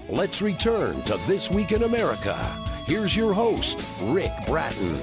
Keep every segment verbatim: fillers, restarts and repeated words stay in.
Let's return to This Week in America. Here's your host, Rick Bratton.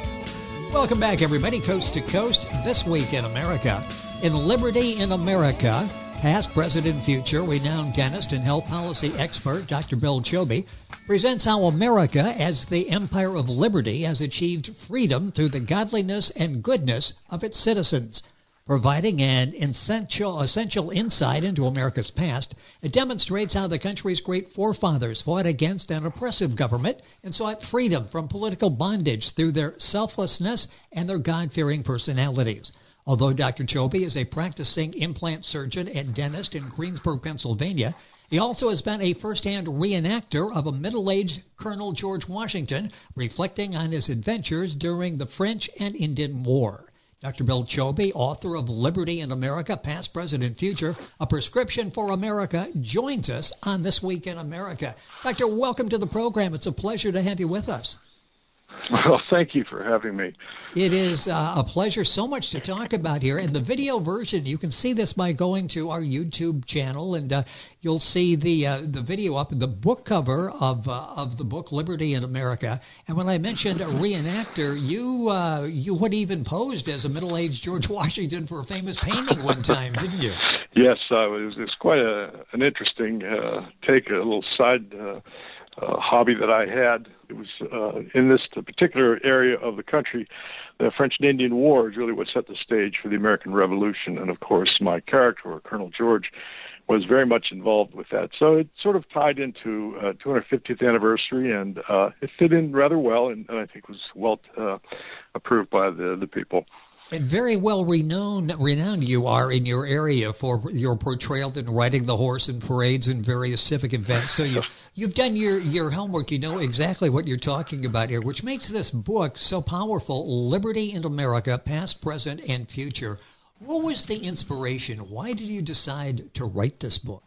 Welcome back, everybody, coast to coast. This Week in America. In Liberty in America, past, present, and future, renowned dentist and health policy expert Doctor Bill Choby presents how America, as the empire of liberty, has achieved freedom through the godliness and goodness of its citizens. Providing an essential, essential insight into America's past, it demonstrates how the country's great forefathers fought against an oppressive government and sought freedom from political bondage through their selflessness and their God-fearing personalities. Although Doctor Choby is a practicing implant surgeon and dentist in Greensburg, Pennsylvania, he also has been a first-hand reenactor of a middle-aged Colonel George Washington, reflecting on his adventures during the French and Indian War. Doctor Bill Choby, author of Liberty in America, Past, Present, and Future, A Prescription for America, joins us on This Week in America. Doctor, welcome to the program. It's a pleasure to have you with us. Well, thank you for having me. It is uh, a pleasure. So much to talk about here. And the video version, you can see this by going to our YouTube channel, and uh, you'll see the uh, the video up in the book cover of uh, of the book Liberty in America. And when I mentioned a reenactor, you uh, you had even posed as a middle-aged George Washington for a famous painting one time, didn't you? Yes, uh, it, was, it was quite a, an interesting uh, take, a little side uh, uh, hobby that I had. It was uh, in this particular area of the country, the French and Indian War is really what set the stage for the American Revolution. And, of course, my character, or Colonel George, was very much involved with that. So it sort of tied into uh, two hundred fiftieth anniversary, and uh, it fit in rather well, and, and I think was well uh, approved by the, the people. And very well renowned, renowned you are in your area for your portrayal in riding the horse in parades and various civic events. So you, you've done your, your homework. You know exactly what you're talking about here, which makes this book so powerful, Liberty in America, Past, Present, and Future. What was the inspiration? Why did you decide to write this book?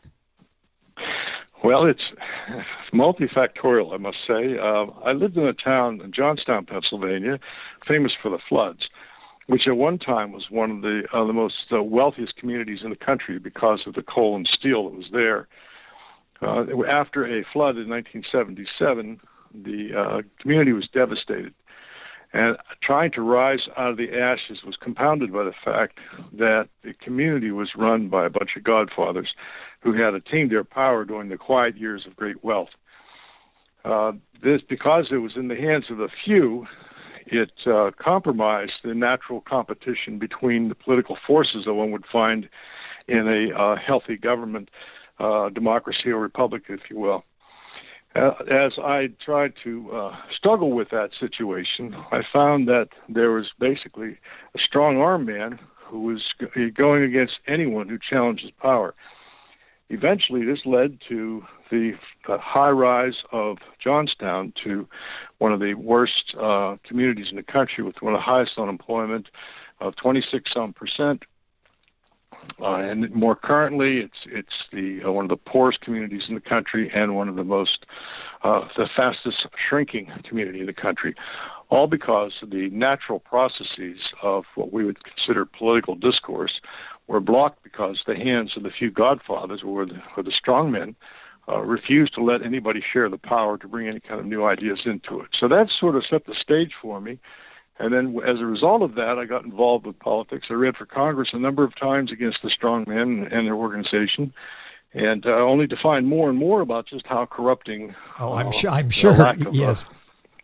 Well, it's multifactorial, I must say. Uh, I lived in a town in Johnstown, Pennsylvania, famous for the floods, which at one time was one of the uh, the most uh, wealthiest communities in the country because of the coal and steel that was there. Uh, after a flood in nineteen seventy-seven, the uh, community was devastated. And trying to rise out of the ashes was compounded by the fact that the community was run by a bunch of godfathers who had attained their power during the quiet years of great wealth. Uh, this, because it was in the hands of a few, it uh, compromised the natural competition between the political forces that one would find in a uh, healthy government, uh, democracy or republic, if you will. Uh, as I tried to uh, struggle with that situation, I found that there was basically a strong-arm man who was g- going against anyone who challenged his power. Eventually, this led to the uh, high rise of Johnstown to one of the worst uh, communities in the country, with one of the highest unemployment of twenty-six some percent. Uh, and more currently, it's it's the uh, one of the poorest communities in the country and one of the most uh, the fastest shrinking community in the country, all because of the natural processes of what we would consider political discourse were blocked because the hands of the few godfathers, or the, or the strong men, uh, refused to let anybody share the power to bring any kind of new ideas into it. So that sort of set the stage for me. And then as a result of that, I got involved with politics. I ran for Congress a number of times against the strong men and their organization, and uh, only to find more and more about just how corrupting. Oh, I'm uh, sure. I'm sure. Of, yes. Uh,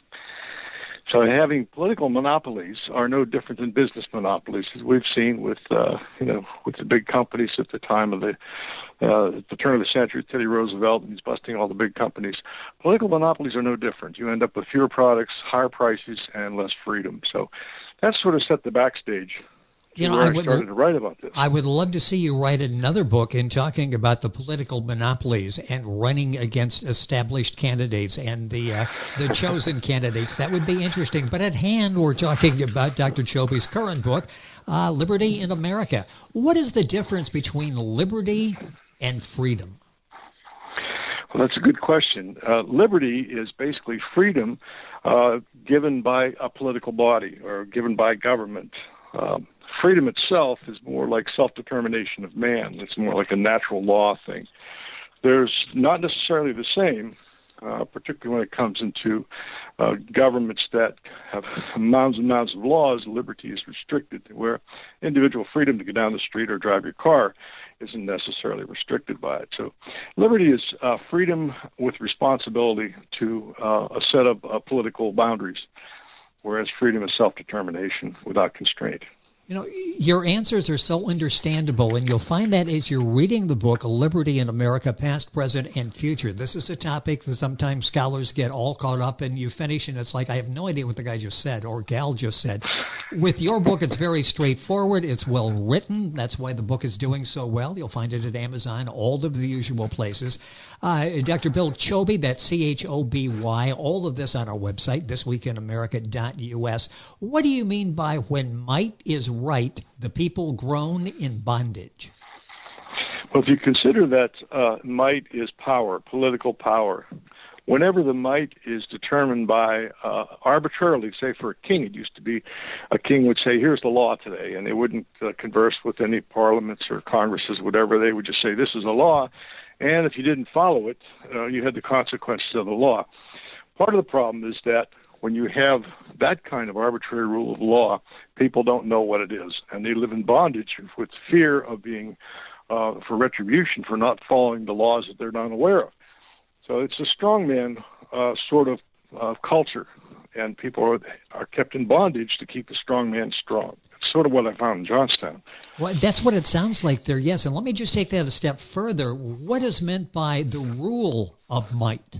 So having political monopolies are no different than business monopolies, as we've seen with, uh, you know, with the big companies at the time of the, uh, the turn of the century, Teddy Roosevelt, and he's busting all the big companies. Political monopolies are no different. You end up with fewer products, higher prices, and less freedom. So that sort of set the backstage. You know, where I, I would, started to write about this. I would love to see you write another book in talking about the political monopolies and running against established candidates and the uh, the chosen candidates. That would be interesting. But at hand, we're talking about Doctor Choby's current book, uh, Liberty in America. What is the difference between liberty and freedom? Well, that's a good question. Uh, liberty is basically freedom uh, given by a political body or given by government. Um, Freedom itself is more like self-determination of man. It's more like a natural law thing. there's not necessarily the same, uh, particularly when it comes into uh, governments that have mounds and mounds of laws. Liberty is restricted, where individual freedom to get down the street or drive your car isn't necessarily restricted by it. So liberty is uh, freedom with responsibility to uh, a set of uh, political boundaries, whereas freedom is self-determination without constraint. You know, your answers are so understandable, and you'll find that as you're reading the book, Liberty in America, Past, Present, and Future. This is a topic that sometimes scholars get all caught up in. You finish, and it's like, I have no idea what the guy just said or gal just said. With your book, it's very straightforward. It's well written. That's why the book is doing so well. You'll find it at Amazon, all of the usual places. Uh, Doctor Bill Choby, that's C H O B Y, all of this on our website, this week in america dot U S. What do you mean by when might is right, the people groan in bondage? Well, if you consider that uh, might is power, political power, whenever the might is determined by uh, arbitrarily, say for a king, it used to be a king would say, here's the law today, and they wouldn't uh, converse with any parliaments or congresses, whatever. They would just say, this is a law, and if you didn't follow it, uh, you had the consequences of the law. Part of the problem is that when you have that kind of arbitrary rule of law, people don't know what it is, and they live in bondage with fear of being, uh, for retribution for not following the laws that they're not aware of. So it's a strongman uh, sort of uh, culture, and people are, are kept in bondage to keep the strongman strong. It's sort of what I found in Johnstown. Well, that's what it sounds like there, yes. And let me just take that a step further. What is meant by the rule of might?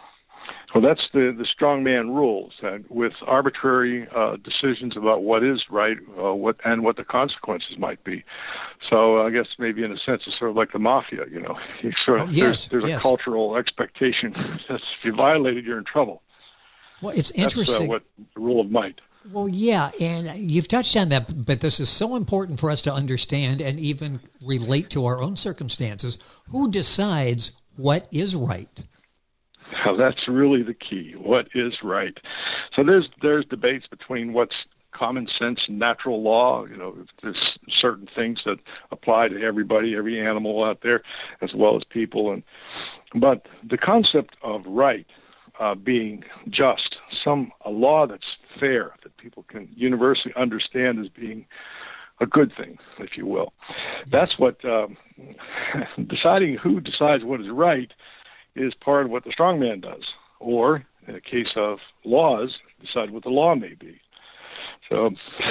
Well, that's the, the strongman rules, and with arbitrary uh, decisions about what is right, uh, what and what the consequences might be. So uh, I guess maybe in a sense it's sort of like the mafia, you know. You sort of, oh, yes, there's there's yes. a cultural expectation that if you violate it, you're in trouble. Well, it's interesting. That's uh, what the rule of might. Well, yeah, and you've touched on that, but this is so important for us to understand and even relate to our own circumstances. Who decides what is right? Now, that's really the key. What is right? So there's there's debates between what's common sense and natural law. You know, there's certain things that apply to everybody, every animal out there, as well as people. And but the concept of right uh, being just, some a law that's fair, that people can universally understand as being a good thing, if you will. Yes. That's what um, deciding who decides what is right is part of what the strongman does, or in the case of laws, decide what the law may be. So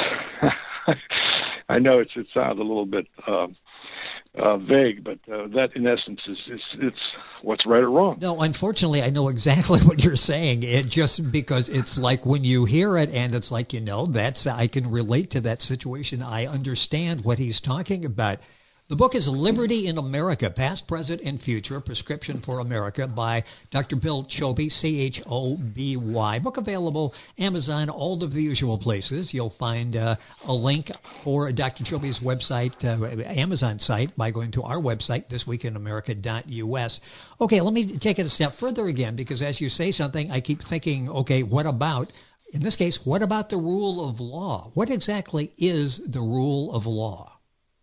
I know it's, it sounds a little bit um, uh, vague, but uh, that in essence is, is it's what's right or wrong. No, unfortunately, I know exactly what you're saying. It just because it's like when you hear it, and it's like, you know, that's I can relate to that situation. I understand what he's talking about. The book is Liberty in America, Past, Present, and Future, Prescription for America by Doctor Bill Choby, C H O B Y. Book available Amazon, all of the usual places. You'll find uh, a link for Doctor Choby's website, uh, Amazon site, by going to our website, this week in america dot U S. Okay, let me take it a step further again, because as you say something, I keep thinking, okay, what about, in this case, what about the rule of law? What exactly is the rule of law?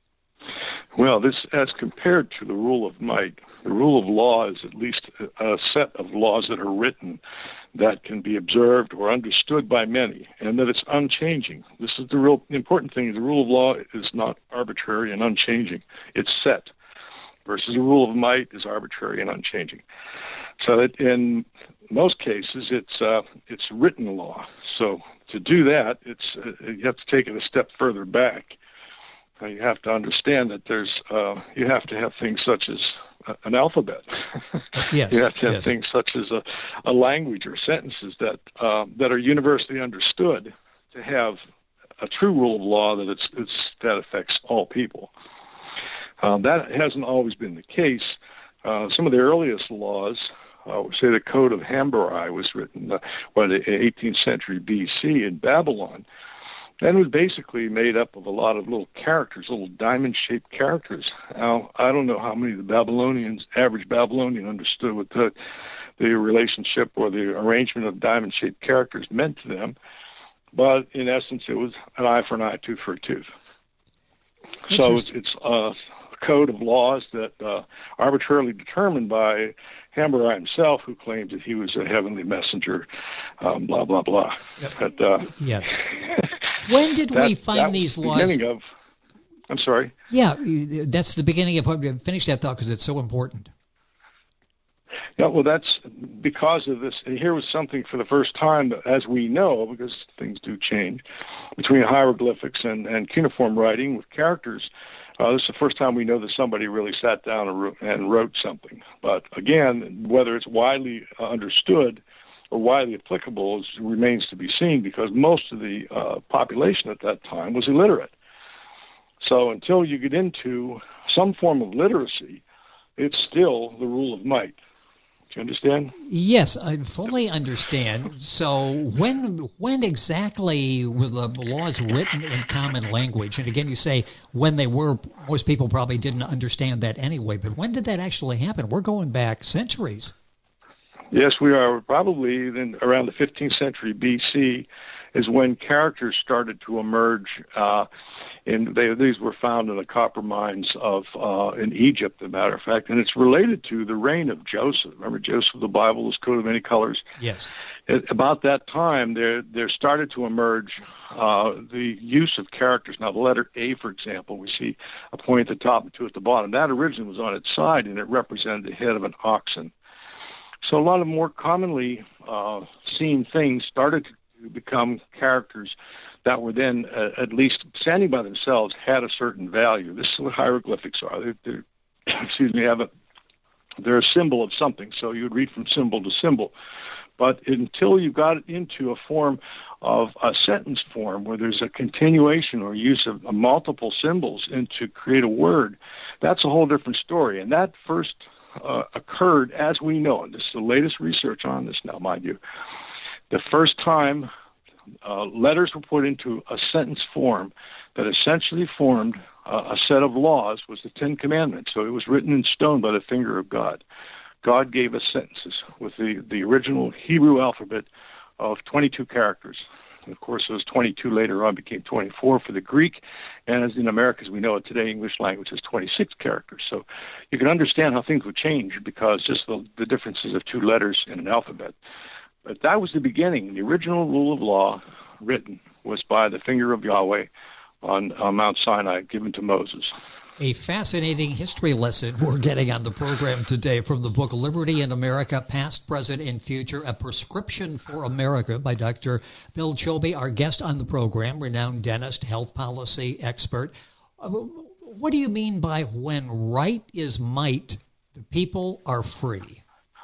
Well, this, as compared to the rule of might, the rule of law is at least a set of laws that are written that can be observed or understood by many, and that it's unchanging. This is the real important thing. The rule of law is not arbitrary and unchanging. It's set, versus the rule of might is arbitrary and unchanging. So that in most cases, it's uh, it's written law. So to do that, it's uh, you have to take it a step further back. You have to understand that there's, uh, you have to have things such as an alphabet. Yes, you have to have yes. things such as a, a language or sentences that uh, that are universally understood to have a true rule of law that it's, it's that affects all people. Uh, that hasn't always been the case. Uh, some of the earliest laws, uh, say the Code of Hammurabi was written uh, by the eighteenth century B C in Babylon. And it was basically made up of a lot of little characters, little diamond-shaped characters. Now, I don't know how many of the Babylonians, average Babylonian, understood what the, the relationship or the arrangement of diamond-shaped characters meant to them. But in essence, it was an eye for an eye, tooth for a tooth. So it's, it's uh, code of laws that uh, arbitrarily determined by Hamburger himself, who claimed that he was a heavenly messenger, um, blah, blah, blah. But, uh, yes. When did that, we find these the laws? Beginning of, I'm sorry? Yeah, that's the beginning of, finish that thought because it's so important. Yeah, well, that's because of this. Here was something for the first time, as we know, because things do change, between hieroglyphics and, and cuneiform writing with characters. Uh, this is the first time we know that somebody really sat down and wrote, and wrote something. But again, whether it's widely understood or widely applicable is, remains to be seen, because most of the uh, population at that time was illiterate. So until you get into some form of literacy, it's still the rule of might. Do you understand? Yes, I fully understand. So when when exactly were the laws written in common language? And again, you say when they were, most people probably didn't understand that anyway, but when did that actually happen? We're going back centuries. Yes, we are. Probably in, around the fifteenth century B C is when characters started to emerge. Uh, and they, these were found in the copper mines of uh, in Egypt, as a matter of fact. And it's related to the reign of Joseph. Remember, Joseph, the Bible was coat of many colors. Yes. At about that time, there there started to emerge uh, the use of characters. Now, the letter A, for example, we see a point at the top and two at the bottom. That originally was on its side, and it represented the head of an oxen. So a lot of more commonly uh, seen things started to become characters that were then, uh, at least standing by themselves, had a certain value. This is what hieroglyphics are. They're, they're, excuse me, have a, they're a symbol of something, so you would read from symbol to symbol. But until you got into a form of a sentence form where there's a continuation or use of uh, multiple symbols and to create a word, that's a whole different story. And that first uh, occurred, as we know, and this is the latest research on this now, mind you, the first time uh, letters were put into a sentence form that essentially formed uh, a set of laws was the Ten Commandments. So it was written in stone by the finger of God. God gave us sentences with the, the original Hebrew alphabet of twenty-two characters. And of course, those twenty-two later on became twenty-four for the Greek, and as in America, as we know it today, English language is twenty-six characters. So you can understand how things would change because just the, the differences of two letters in an alphabet. But that was the beginning. The original rule of law written was by the finger of Yahweh on, on Mount Sinai, given to Moses. A fascinating history lesson we're getting on the program today from the book Liberty in America, Past, Present, and Future, A Prescription for America by Doctor Bill Chobe, our guest on the program, renowned dentist, health policy expert. Uh, what do you mean by when right is might, the people are free?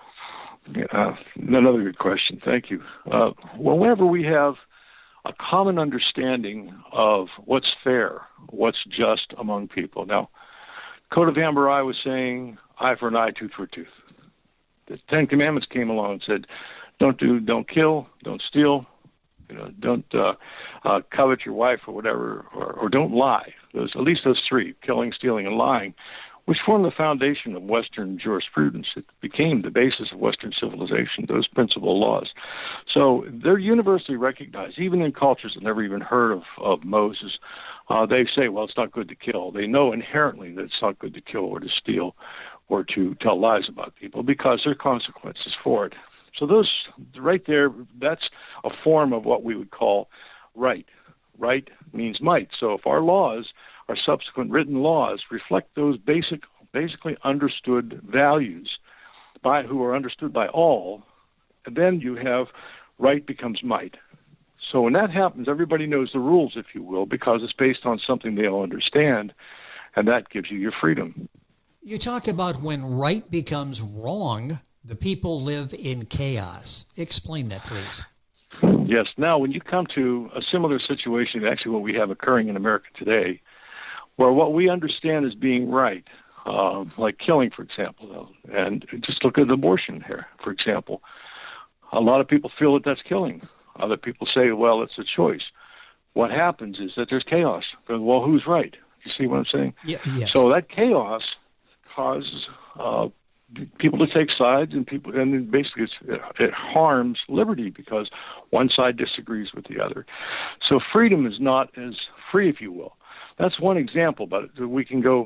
Uh, another good question. Thank you. Uh, well, whenever we have a common understanding of what's fair, what's just among people. Now, Code of Hammurabi was saying eye for an eye, tooth for a tooth. The Ten Commandments came along and said, don't do, don't kill, don't steal, you know, don't uh, uh, covet your wife or whatever, or, or don't lie. Those, at least those three, killing, stealing, and lying, which formed the foundation of Western jurisprudence. It became the basis of Western civilization, those principal laws. So they're universally recognized, even in cultures that never even heard of, of Moses. Uh, they say, well, it's not good to kill. They know inherently that it's not good to kill or to steal or to tell lies about people because there are consequences for it. So those, right there, that's a form of what we would call right. Right means might. So if our laws, our subsequent written laws, reflect those basic, basically understood values by who are understood by all, and then you have right becomes might. So when that happens, everybody knows the rules, if you will, because it's based on something they all understand, and that gives you your freedom. You talk about when right becomes wrong, the people live in chaos. Explain that, please. Yes. Now, when you come to a similar situation, actually what we have occurring in America today, where what we understand as being right, uh, like killing, for example, and just look at abortion here, for example. A lot of people feel that that's killing. Other people say, well, it's a choice. What happens is that there's chaos. Well, who's right? You see what I'm saying? Yeah, yes. So that chaos causes uh, people to take sides, and people, and basically it's, it harms liberty because one side disagrees with the other. So freedom is not as free, if you will. That's one example, but we can go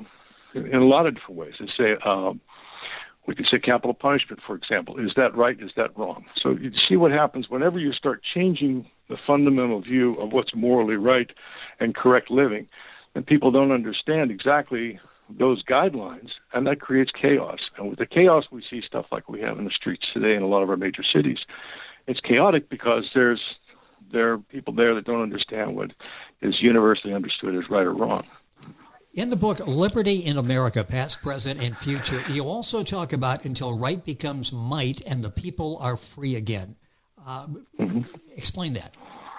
in a lot of different ways. They say, um, we could say capital punishment, for example. Is that right? Is that wrong? So you see what happens whenever you start changing the fundamental view of what's morally right and correct living, and people don't understand exactly those guidelines, and that creates chaos. And with the chaos, we see stuff like we have in the streets today in a lot of our major cities. It's chaotic because there's there are people there that don't understand what is universally understood as right or wrong. In the book, Liberty in America, Past, Present, and Future, you also talk about until right becomes might and the people are free again. Uh, mm-hmm. Explain that.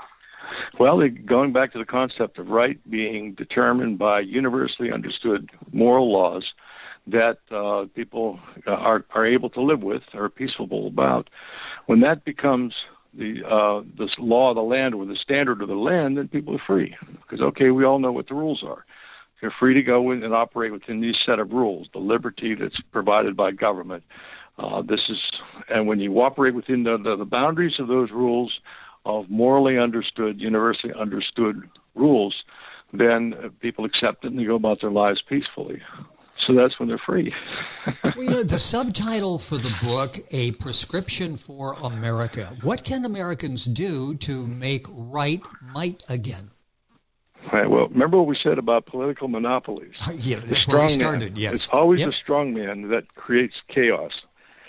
Well, going back to the concept of right being determined by universally understood moral laws that uh, people are, are able to live with, are peaceful about, when that becomes the uh, this law of the land or the standard of the land, then people are free. Because, okay, we all know what the rules are. You're free to go in and operate within these set of rules, the liberty that's provided by government. Uh, this is, and when you operate within the, the, the boundaries of those rules, of morally understood, universally understood rules, then uh, people accept it and they go about their lives peacefully. So that's when they're free. Well, you know, the subtitle for the book, A Prescription for America. What can Americans do to make right might again? Right. Well, remember what we said about political monopolies. Yeah, that's where we started, yes. It's always yep. the strong man that creates chaos.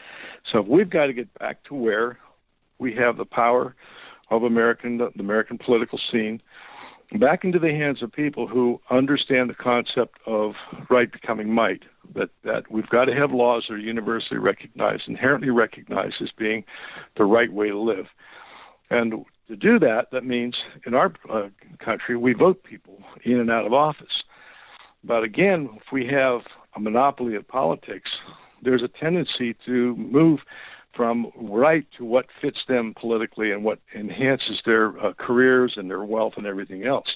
So we've got to get back to where we have the power of American, the American political scene, back into the hands of people who understand the concept of right becoming might, that, that we've got to have laws that are universally recognized, inherently recognized as being the right way to live. And to do that, that means in our uh, country, we vote people in and out of office. But again, if we have a monopoly of politics, there's a tendency to move from right to what fits them politically and what enhances their uh, careers and their wealth and everything else.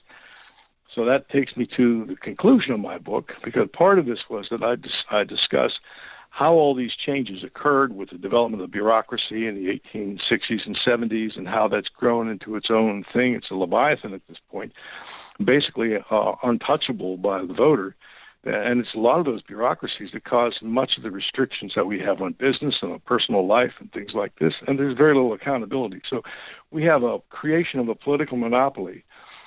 So that takes me to the conclusion of my book, because part of this was that I, dis- I discuss how all these changes occurred with the development of the bureaucracy in the eighteen sixties and seventies and how that's grown into its own thing. It's a leviathan at this point, basically uh, untouchable by the voter. And it's a lot of those bureaucracies that cause much of the restrictions that we have on business and on personal life and things like this. And there's very little accountability. So we have a creation of a political monopoly.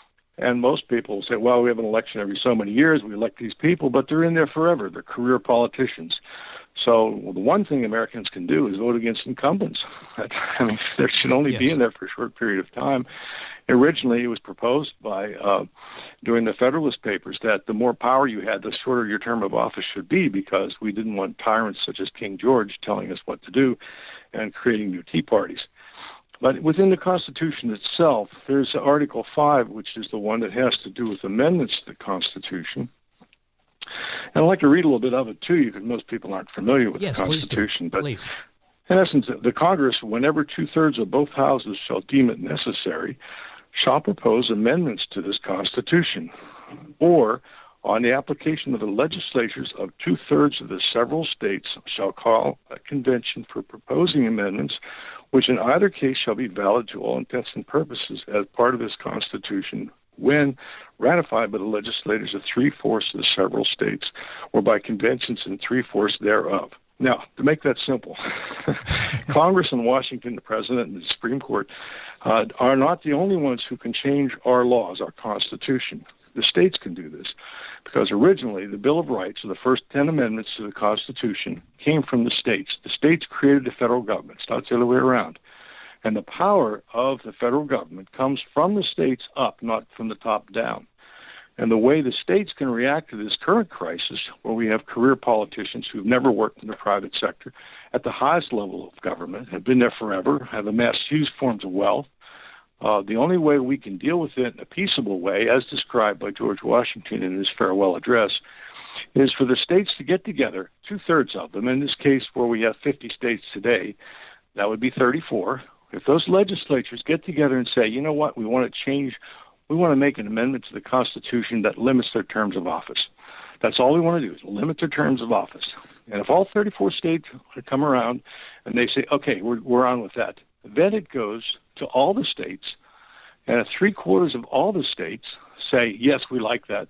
And most people say, well, we have an election every so many years. We elect these people, but they're in there forever. They're career politicians. So well, the one thing Americans can do is vote against incumbents. I mean, they should only yes. be in there for a short period of time. Originally, it was proposed by, uh, during the Federalist Papers, that the more power you had, the shorter your term of office should be, because we didn't want tyrants such as King George telling us what to do and creating new tea parties. But within the Constitution itself, there's Article five, which is the one that has to do with amendments to the Constitution. And I'd like to read a little bit of it to you, because most people aren't familiar with yes, the Constitution. Please do. Please. In essence, the Congress, whenever two-thirds of both houses shall deem it necessary, shall propose amendments to this Constitution, or on the application of the legislatures of two-thirds of the several states shall call a convention for proposing amendments, which in either case shall be valid to all intents and purposes as part of this Constitution, when ratified by the legislators of three-fourths of the several states, or by conventions in three-fourths thereof. Now, to make that simple, Congress and Washington, the President and the Supreme Court, uh, are not the only ones who can change our laws, our Constitution. The states can do this, because originally the Bill of Rights, or the first ten amendments to the Constitution, came from the states. The states created the federal government. It's not the other way around. And the power of the federal government comes from the states up, not from the top down. And the way the states can react to this current crisis, where we have career politicians who've never worked in the private sector at the highest level of government, have been there forever, have amassed huge forms of wealth, uh, the only way we can deal with it in a peaceable way, as described by George Washington in his farewell address, is for the states to get together, two-thirds of them, in this case where we have fifty states today, that would be thirty-four. If those legislatures get together and say, you know what, we want to change, we want to make an amendment to the Constitution that limits their terms of office. That's all we want to do, is limit their terms of office. And if all thirty-four states come around and they say, okay, we're, we're on with that, then it goes to all the states, and three-quarters of all the states say, yes, we like that.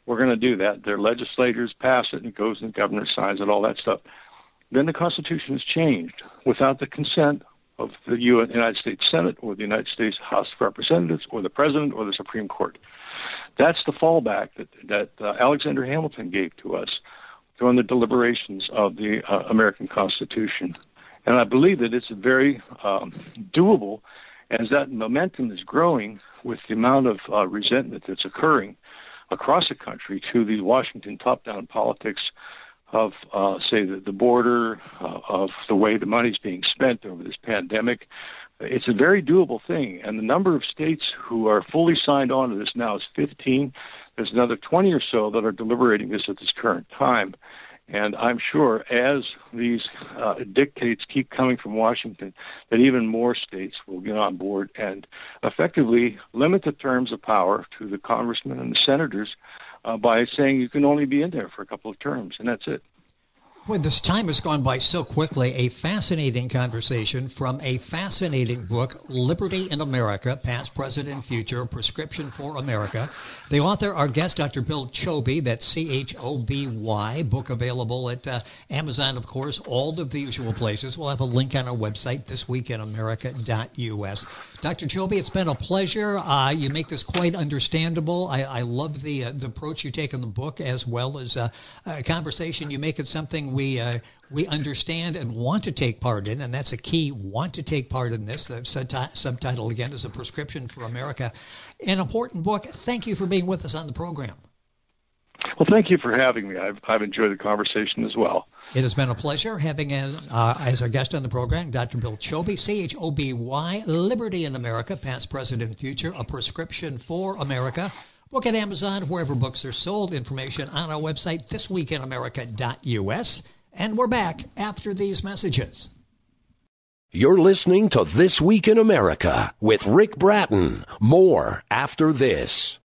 we're going to do that. Their legislators pass it, and it goes, and the governor signs it, all that stuff. Then the Constitution is changed without the consent of the United States Senate or the United States House of Representatives or the President or the Supreme Court. That's the fallback that, that uh, Alexander Hamilton gave to us during the deliberations of the uh, American Constitution. And I believe that it's very um, doable as that momentum is growing with the amount of uh, resentment that's occurring across the country to the Washington top-down politics of, uh, say, the, the border, uh, of the way the money's being spent over this pandemic. It's a very doable thing, and the number of states who are fully signed on to this now is fifteen. There's another twenty or so that are deliberating this at this current time. And I'm sure as these uh, dictates keep coming from Washington, that even more states will get on board and effectively limit the terms of power to the congressmen and the senators uh, by saying you can only be in there for a couple of terms, and that's it. Boy, this time has gone by so quickly. A fascinating conversation from a fascinating book, Liberty in America, Past, Present, and Future, A Prescription for America. The author, our guest, Doctor Bill Choby, that's C H O B Y, book available at uh, Amazon, of course, all of the usual places. We'll have a link on our website, this week in america dot U S. Doctor Choby, it's been a pleasure. Uh, you make this quite understandable. I, I love the, uh, the approach you take in the book, as well as uh, a conversation. You make it something we uh, we understand and want to take part in, and that's a key, want to take part in this. The subti- subtitle, again, is A Prescription for America. An important book. Thank you for being with us on the program. Well, thank you for having me. I've, I've enjoyed the conversation as well. It has been a pleasure having uh, uh, as our guest on the program, Doctor Bill Choby, C H O B Y, Liberty in America, Past, Present, and Future, A Prescription for America. Book at Amazon, wherever books are sold. Information on our website, this week in america dot U S. And we're back after these messages. You're listening to This Week in America with Rick Bratton. More after this.